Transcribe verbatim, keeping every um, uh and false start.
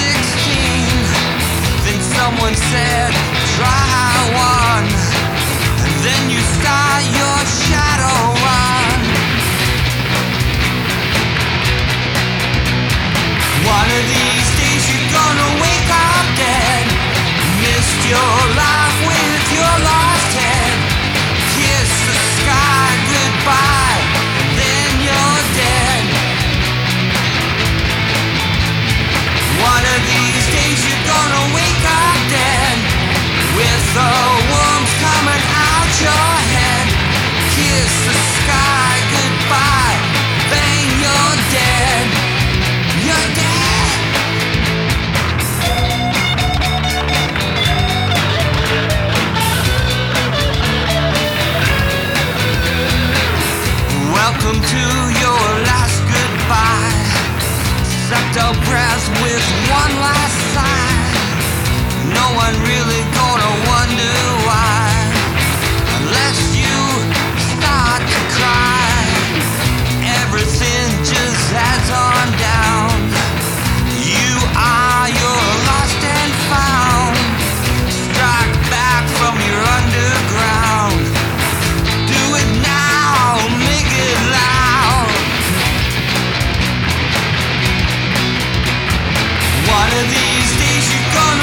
sixteen. Then someone said, try one. And then you start your shadow run. One of these days you're gonna wake up dead. Missed your life with your lost head. Kiss the sky goodbye, then you're dead. One of these days you're gonna wake up dead, with the worms coming out your head. Kiss the sky goodbye, bang, you're dead. You're dead. Welcome to your last goodbye. Sucked our breath with one last sigh. No one really gonna wonder why, unless you start to cry. Everything just has on down. You are your lost and found. Strike back from your underground. Do it now, make it loud. One of these days you're gonna